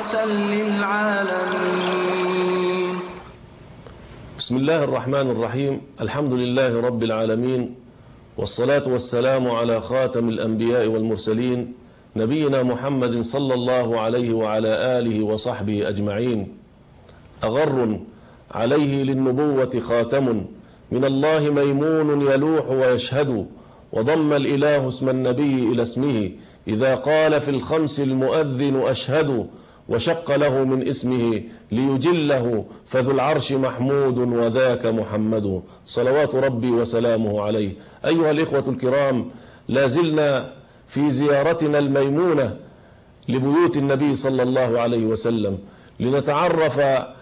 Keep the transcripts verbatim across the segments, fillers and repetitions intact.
رحمة للعالمين. بسم الله الرحمن الرحيم. الحمد لله رب العالمين، والصلاة والسلام على خاتم الأنبياء والمرسلين نبينا محمد صلى الله عليه وعلى آله وصحبه أجمعين. أغر عليه للنبوة خاتم، من الله ميمون يلوح ويشهد، وضم الإله اسم النبي إلى اسمه إذا قال في الخمس المؤذن أشهد، وشق له من اسمه ليجله فذو العرش محمود وذاك محمد، صلوات ربي وسلامه عليه. أيها الإخوة الكرام، لازلنا في زيارتنا الميمونة لبيوت النبي صلى الله عليه وسلم لنتعرف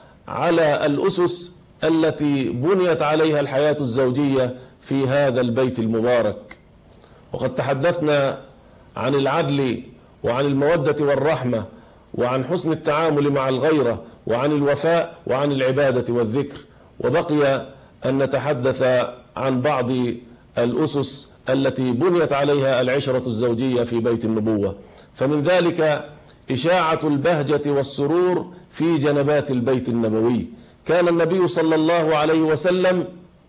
على الأسس التي بنيت عليها الحياة الزوجية في هذا البيت المبارك. وقد تحدثنا عن العدل وعن المودة والرحمة وعن حسن التعامل مع الغيرة وعن الوفاء وعن العبادة والذكر، وبقي أن نتحدث عن بعض الأسس التي بنيت عليها العشرة الزوجية في بيت النبوة. فمن ذلك إشاعة البهجة والسرور في جنبات البيت النبوي. كان النبي صلى الله عليه وسلم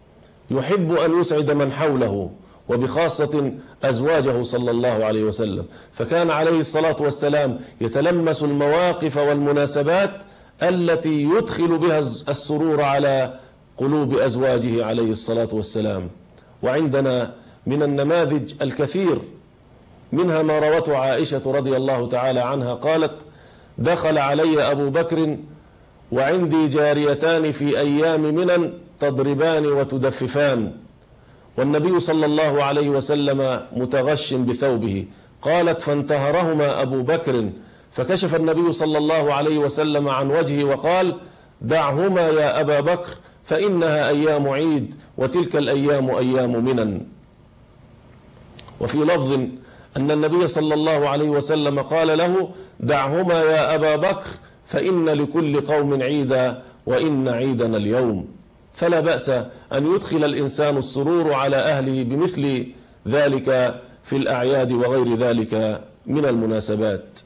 يحب أن يسعد من حوله، وبخاصة أزواجه صلى الله عليه وسلم، فكان عليه الصلاة والسلام يتلمس المواقف والمناسبات التي يدخل بها السرور على قلوب أزواجه عليه الصلاة والسلام. وعندنا من النماذج الكثير، منها ما روته عائشة رضي الله تعالى عنها قالت: دخل علي أبو بكر وعندي جاريتان في أيام منى تضربان وتدففان، والنبي صلى الله عليه وسلم متغش بثوبه. قالت: فانتهرهما أبو بكر، فكشف النبي صلى الله عليه وسلم عن وجهه وقال: دعهما يا أبا بكر فإنها أيام عيد، وتلك الأيام أيام منى. وفي لفظ أن النبي صلى الله عليه وسلم قال له: دعهما يا أبا بكر فإن لكل قوم عيدا وإن عيدنا اليوم. فلا بأس أن يدخل الإنسان السرور على أهله بمثل ذلك في الأعياد وغير ذلك من المناسبات.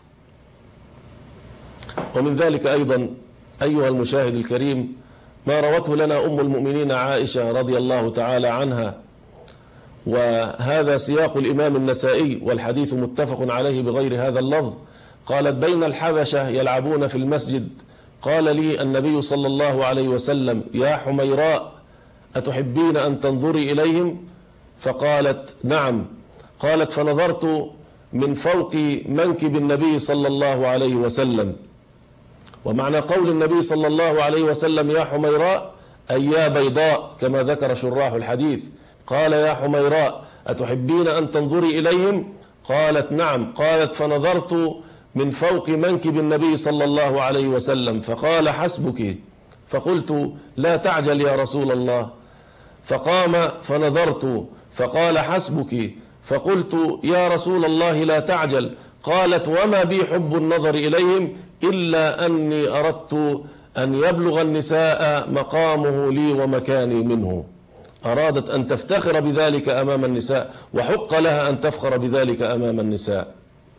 ومن ذلك أيضا أيها المشاهد الكريم ما روته لنا أم المؤمنين عائشة رضي الله تعالى عنها، وهذا سياق الإمام النسائي والحديث متفق عليه بغير هذا اللفظ. قالت: بين الحبشة يلعبون في المسجد، قال لي النبي صلى الله عليه وسلم: يا حميراء أتحبين أن تنظري إليهم؟ فقالت: نعم. قالت: فنظرت من فوق منكب النبي صلى الله عليه وسلم. ومعنى قول النبي صلى الله عليه وسلم يا حميراء أي يا بيضاء، كما ذكر شراح الحديث. قال: يا حميراء أتحبين أن تنظري إليهم؟ قالت: نعم. قالت: فنظرت من فوق منكب النبي صلى الله عليه وسلم فقال: حسبك. فقلت: لا تعجل يا رسول الله. فقام فنظرت فقال: حسبك. فقلت: يا رسول الله لا تعجل. قالت: وما بي حب النظر إليهم إلا أني أردت أن يبلغ النساء مقامه لي ومكاني منه. أرادت أن تفتخر بذلك أمام النساء، وحق لها أن تفخر بذلك أمام النساء.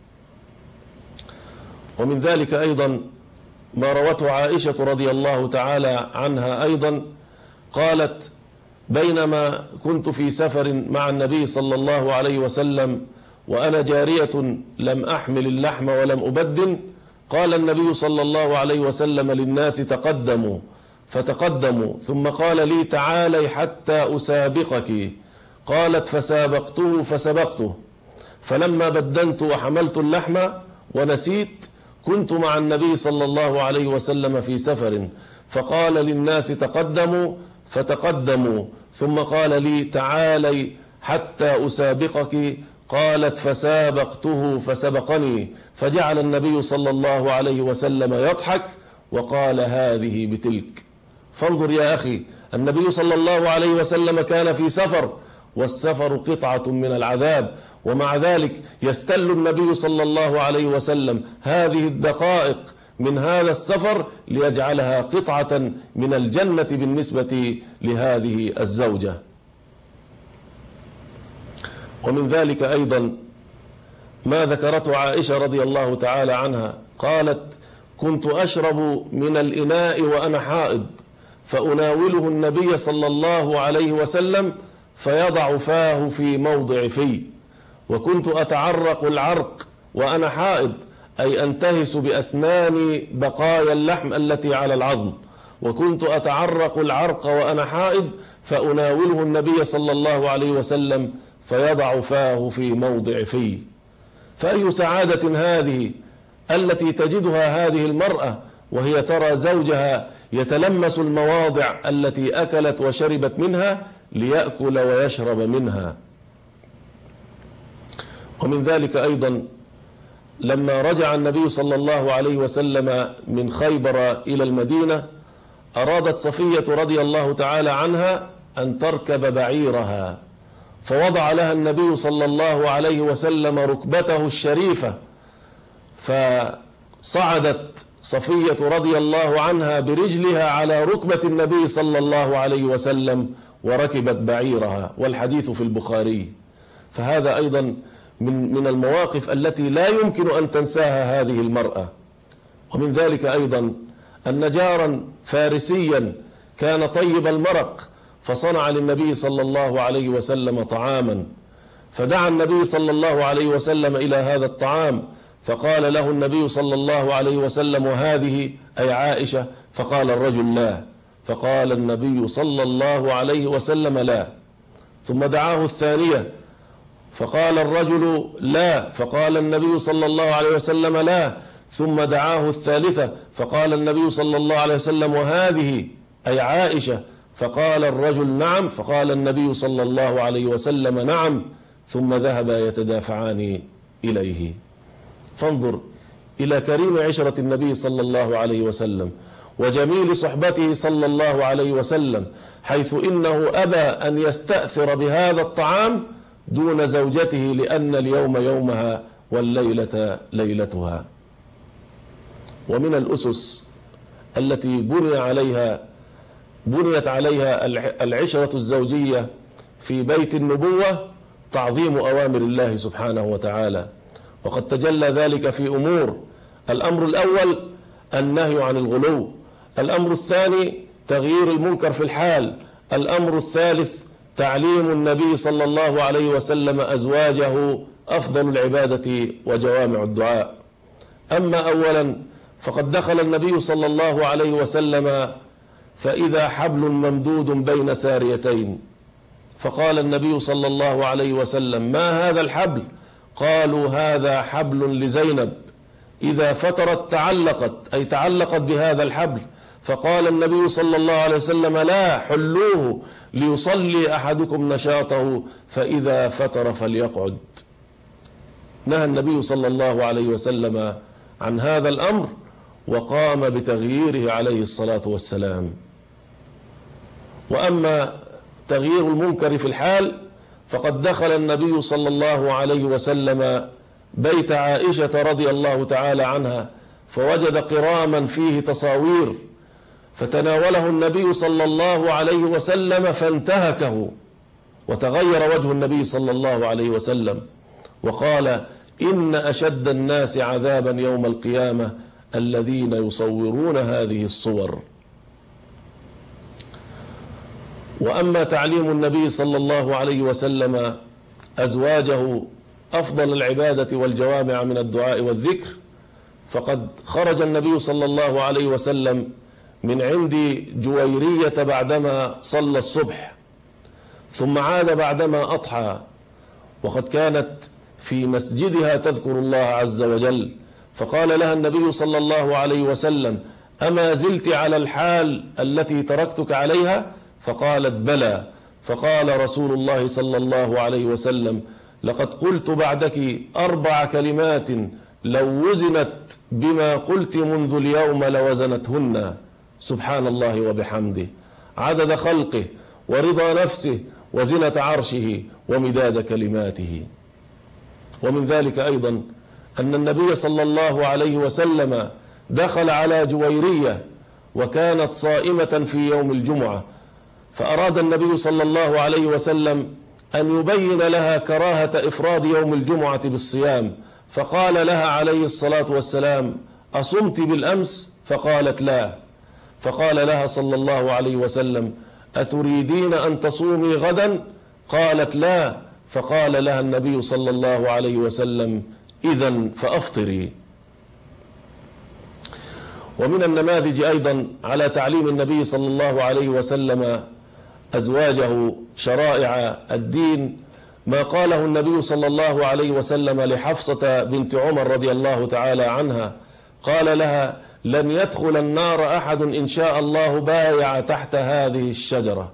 ومن ذلك أيضا ما روته عائشة رضي الله تعالى عنها أيضا قالت: بينما كنت في سفر مع النبي صلى الله عليه وسلم وأنا جارية لم أحمل اللحم ولم أبدن، قال النبي صلى الله عليه وسلم للناس: تقدموا. فتقدموا، ثم قال لي: تعالي حتى أسابقك. قالت: فسابقته فسبقته، فلما بدنت وحملت اللحم ونسيت كنت مع النبي صلى الله عليه وسلم في سفر، فقال للناس: تقدموا، فتقدموا، ثم قال لي: تعالي حتى أسابقك. قالت: فسابقته فسبقني، فجعل النبي صلى الله عليه وسلم يضحك وقال: هذه بتلك. فانظر يا أخي، النبي صلى الله عليه وسلم كان في سفر، والسفر قطعة من العذاب، ومع ذلك يستل النبي صلى الله عليه وسلم هذه الدقائق من هذا السفر ليجعلها قطعة من الجنة بالنسبة لهذه الزوجة. ومن ذلك أيضا ما ذكرته عائشة رضي الله تعالى عنها قالت: كنت أشرب من الإناء وأنا حائض فأناوله النبي صلى الله عليه وسلم فيضع فاه في موضع في. وكنت أتعرق العرق وأنا حائض، أي أنتهس بأسناني بقايا اللحم التي على العظم. وكنت أتعرق العرق وأنا حائض فأناوله النبي صلى الله عليه وسلم فيضع فاه في موضع في. فأي سعادة هذه التي تجدها هذه المرأة وهي ترى زوجها يتلمس المواضع التي أكلت وشربت منها ليأكل ويشرب منها. ومن ذلك أيضا لما رجع النبي صلى الله عليه وسلم من خيبر إلى المدينة أرادت صفية رضي الله تعالى عنها أن تركب بعيرها، فوضع لها النبي صلى الله عليه وسلم ركبته الشريفة، فصعدت صفية رضي الله عنها برجلها على ركبة النبي صلى الله عليه وسلم وركبت بعيرها، والحديث في البخاري. فهذا أيضا من من المواقف التي لا يمكن أن تنساها هذه المرأة. ومن ذلك أيضا أن جارا فارسيا كان طيب المرق فصنع للنبي صلى الله عليه وسلم طعاما، فدعا النبي صلى الله عليه وسلم إلى هذا الطعام، فقال له النبي صلى الله عليه وسلم: وهذه أي عائشة؟ فقال الرجل: لا. فقال النبي صلى الله عليه وسلم: لا. ثم دعاه الثانية فقال الرجل: لا. فقال النبي صلى الله عليه وسلم: لا. ثم دعاه الثالثة فقال النبي صلى الله عليه وسلم: وهذه أي عائشة؟ فقال الرجل: نعم. فقال النبي صلى الله عليه وسلم: نعم. ثم ذهبا يتدافعان إليه. فانظر إلى كريم عشرة النبي صلى الله عليه وسلم وجميل صحبته صلى الله عليه وسلم، حيث إنه أبى أن يستأثر بهذا الطعام دون زوجته، لأن اليوم يومها والليلة ليلتها. ومن الأسس التي بني عليها بنيت عليها العشرة الزوجية في بيت النبوة تعظيم أوامر الله سبحانه وتعالى، وقد تجلى ذلك في أمور. الأمر الأول النهي عن الغلو، الأمر الثاني تغيير المنكر في الحال، الأمر الثالث تعليم النبي صلى الله عليه وسلم أزواجه أفضل العبادة وجوامع الدعاء. أما أولا فقد دخل النبي صلى الله عليه وسلم فإذا حبل ممدود بين ساريتين، فقال النبي صلى الله عليه وسلم: ما هذا الحبل؟ قالوا: هذا حبل لزينب إذا فترت تعلقت، أي تعلقت بهذا الحبل. فقال النبي صلى الله عليه وسلم: لا، حلوه ليصلي أحدكم نشاطه فإذا فتر فليقعد. نهى النبي صلى الله عليه وسلم عن هذا الأمر وقام بتغييره عليه الصلاة والسلام. وأما تغيير المنكر في الحال فقد دخل النبي صلى الله عليه وسلم بيت عائشة رضي الله تعالى عنها فوجد قراما فيه تصاوير، فتناوله النبي صلى الله عليه وسلم فانتهكه، وتغير وجه النبي صلى الله عليه وسلم وقال: إن أشد الناس عذابا يوم القيامة الذين يصورون هذه الصور. وأما تعليم النبي صلى الله عليه وسلم أزواجه أفضل العبادة والجوامع من الدعاء والذكر، فقد خرج النبي صلى الله عليه وسلم من عند جويرية بعدما صلى الصبح، ثم عاد بعدما أضحى، وقد كانت في مسجدها تذكر الله عز وجل، فقال لها النبي صلى الله عليه وسلم: أما زلت على الحال التي تركتك عليها؟ فقالت: بلى. فقال رسول الله صلى الله عليه وسلم: لقد قلت بعدك أربع كلمات لو وزنت بما قلت منذ اليوم لوزنتهن: سبحان الله وبحمده، عدد خلقه ورضا نفسه وزنة عرشه ومداد كلماته. ومن ذلك أيضا أن النبي صلى الله عليه وسلم دخل على جويرية وكانت صائمة في يوم الجمعة، فأراد النبي صلى الله عليه وسلم أن يبين لها كراهة إفراد يوم الجمعة بالصيام، فقال لها عليه الصلاة والسلام: أصمت بالأمس؟ فقالت لا. فقال لها صلى الله عليه وسلم أتريدين أن تصومي غدا؟ قالت لا. فقال لها النبي صلى الله عليه وسلم إذن فأفطري. ومن النماذج أيضا على تعليم النبي صلى الله عليه وسلم أزواجه شرائع الدين ما قاله النبي صلى الله عليه وسلم لحفصة بنت عمر رضي الله تعالى عنها، قال لها لن يدخل النار أحد إن شاء الله بايع تحت هذه الشجرة.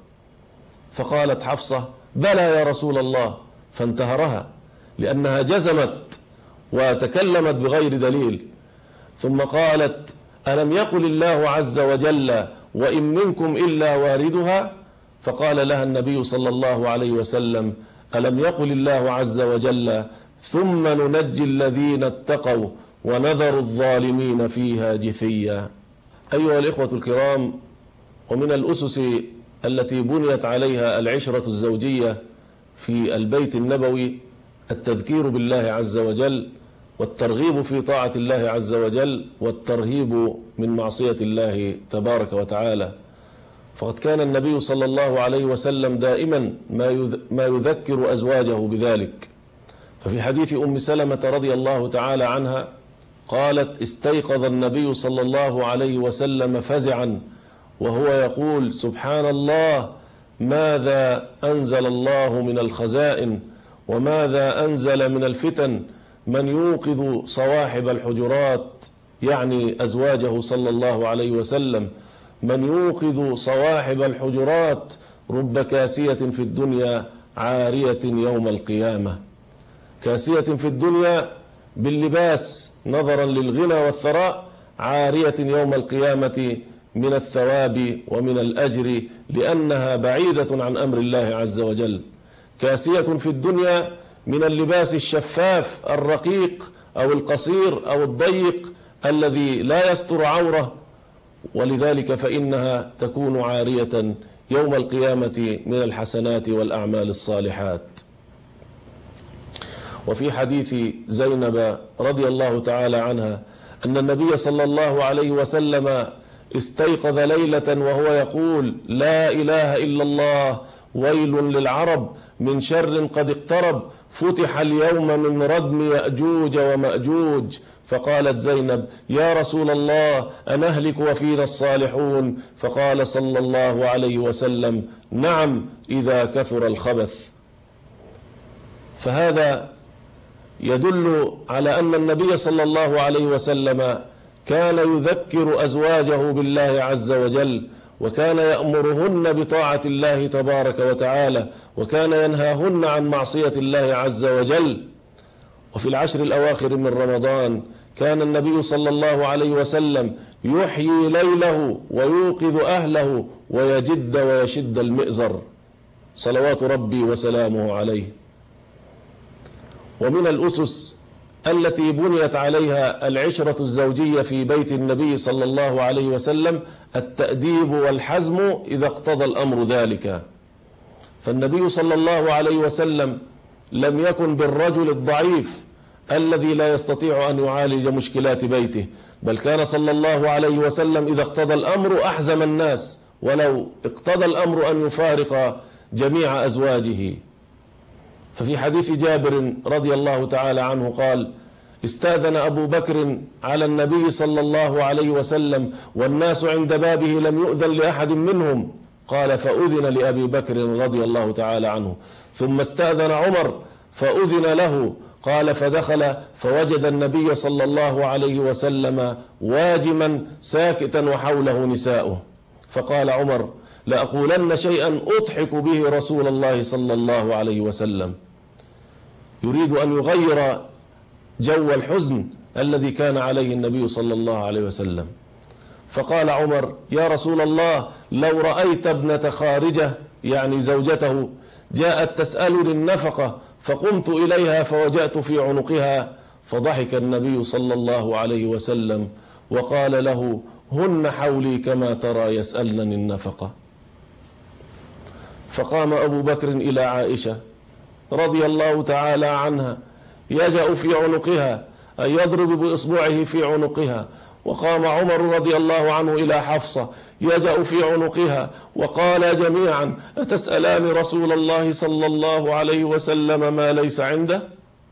فقالت حفصة بلى يا رسول الله، فانتهرها لأنها جزمت وتكلمت بغير دليل. ثم قالت ألم يقل الله عز وجل وإن منكم إلا واردها؟ فقال لها النبي صلى الله عليه وسلم ألم يقل الله عز وجل ثم ننجي الذين اتقوا ونذر الظالمين فيها جثيا. أيها الإخوة الكرام، ومن الأسس التي بنيت عليها العشرة الزوجية في البيت النبوي التذكير بالله عز وجل والترغيب في طاعة الله عز وجل والترهيب من معصية الله تبارك وتعالى. فقد كان النبي صلى الله عليه وسلم دائما ما يذكر أزواجه بذلك. ففي حديث أم سلمة رضي الله تعالى عنها قالت استيقظ النبي صلى الله عليه وسلم فزعا وهو يقول سبحان الله ماذا أنزل الله من الخزائن وماذا أنزل من الفتن من يوقظ صواحب الحجرات، يعني أزواجه صلى الله عليه وسلم، من يوقظ صواحب الحجرات رب كاسية في الدنيا عارية يوم القيامة. كاسية في الدنيا باللباس نظرا للغنى والثراء، عارية يوم القيامة من الثواب ومن الأجر لأنها بعيدة عن أمر الله عز وجل. كاسية في الدنيا من اللباس الشفاف الرقيق أو القصير أو الضيق الذي لا يستر عورة، ولذلك فإنها تكون عارية يوم القيامة من الحسنات والأعمال الصالحات. وفي حديث زينب رضي الله تعالى عنها أن النبي صلى الله عليه وسلم استيقظ ليلة وهو يقول لا إله إلا الله ويل للعرب من شر قد اقترب فتح اليوم من ردم يأجوج ومأجوج. فقالت زينب يا رسول الله أنهلك وفينا الصالحون؟ فقال صلى الله عليه وسلم نعم إذا كثر الخبث. فهذا يدل على أن النبي صلى الله عليه وسلم كان يذكر أزواجه بالله عز وجل، وكان يأمرهن بطاعة الله تبارك وتعالى، وكان ينهاهن عن معصية الله عز وجل. وفي العشر الأواخر من رمضان كان النبي صلى الله عليه وسلم يحيي ليله ويوقظ أهله ويجد ويشد المئزر صلوات ربي وسلامه عليه. ومن الأسس التي بنيت عليها العشرة الزوجية في بيت النبي صلى الله عليه وسلم التأديب والحزم إذا اقتضى الأمر ذلك. فالنبي صلى الله عليه وسلم لم يكن بالرجل الضعيف الذي لا يستطيع أن يعالج مشكلات بيته، بل كان صلى الله عليه وسلم إذا اقتضى الأمر أحزم الناس، ولو اقتضى الأمر أن يفارق جميع أزواجه. ففي حديث جابر رضي الله تعالى عنه قال استأذن أبو بكر على النبي صلى الله عليه وسلم والناس عند بابه لم يؤذن لأحد منهم، قال فأذن لأبي بكر رضي الله تعالى عنه، ثم استأذن عمر فأذن له، قال فدخل فوجد النبي صلى الله عليه وسلم واجما ساكتا وحوله نساؤه، فقال عمر لأقولن شيئا أضحك به رسول الله صلى الله عليه وسلم، يريد أن يغير جو الحزن الذي كان عليه النبي صلى الله عليه وسلم. فقال عمر يا رسول الله لو رأيت ابنة خارجة يعني زوجته جاءت تسألني النفقة فقمت إليها فوجأت في عنقها، فضحك النبي صلى الله عليه وسلم وقال له هن حولي كما ترى يسألنني النفقة. فقام أبو بكر إلى عائشة رضي الله تعالى عنها يجأ في عنقها أي يضرب بإصبعه في عنقها وقام عمر رضي الله عنه إلى حفصة يجأ في عنقها وقال جميعا: أتسألان رسول الله صلى الله عليه وسلم ما ليس عنده؟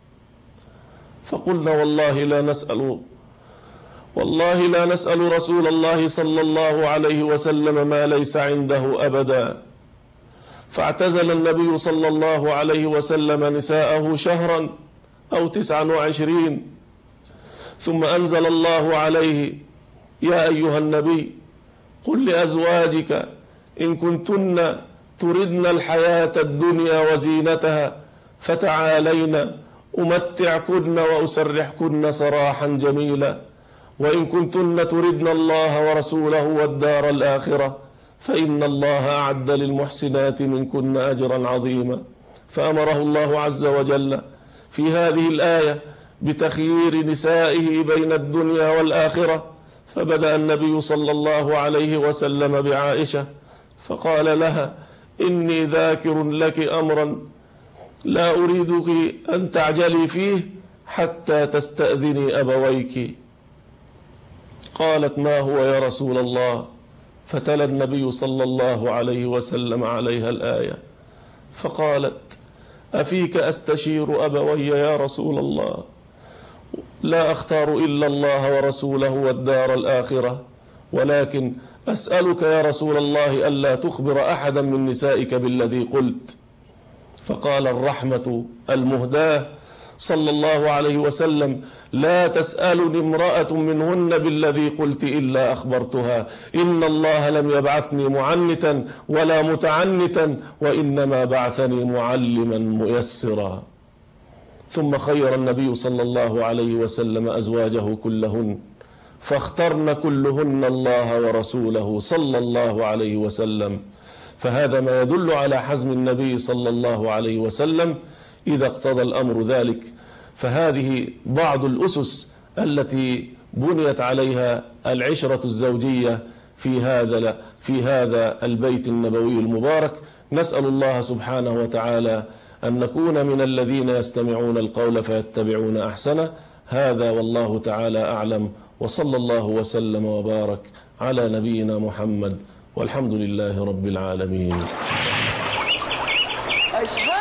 فقلنا: والله لا نسأل والله لا نسأل رسول الله صلى الله عليه وسلم ما ليس عنده أبدا. فاعتزل النبي صلى الله عليه وسلم نساءه شهرا أو تسعا وعشرين، ثم أنزل الله عليه: يا أيها النبي قل لأزواجك إن كنتن تردن الحياة الدنيا وزينتها فتعالين أمتعكن وأسرحكن سراحا جميلا، وإن كنتن تردن الله ورسوله والدار الآخرة فإن الله أعد للمحسنات منكن أجرا عظيما. فأمره الله عز وجل في هذه الآية بتخيير نسائه بين الدنيا والآخرة، فبدأ النبي صلى الله عليه وسلم بعائشة فقال لها: إني ذاكر لك أمرا لا أريدك أن تعجلي فيه حتى تستأذني أبويك. قالت: ما هو يا رسول الله؟ فتلا النبي صلى الله عليه وسلم عليها الآية فقالت: أفيك أستشير أبوي يا رسول الله؟ لا أختار إلا الله ورسوله والدار الآخرة، ولكن أسألك يا رسول الله ألا تخبر أحدا من نسائك بالذي قلت. فقال الرحمة المهداة صلى الله عليه وسلم: لا تسألني امرأة منهن بالذي قلت إلا أخبرتها، إن الله لم يبعثني معنتا ولا متعنتا، وإنما بعثني معلما ميسرا. ثم خير النبي صلى الله عليه وسلم أزواجه كلهن، فاخترن كلهن الله ورسوله صلى الله عليه وسلم. فهذا ما يدل على حزم النبي صلى الله عليه وسلم إذا اقتضى الأمر ذلك. فهذه بعض الأسس التي بنيت عليها العشرة الزوجية في هذا في هذا البيت النبوي المبارك. نسأل الله سبحانه وتعالى أن نكون من الذين يستمعون القول فيتبعون أحسنه. هذا والله تعالى أعلم، وصلى الله وسلم وبارك على نبينا محمد، والحمد لله رب العالمين.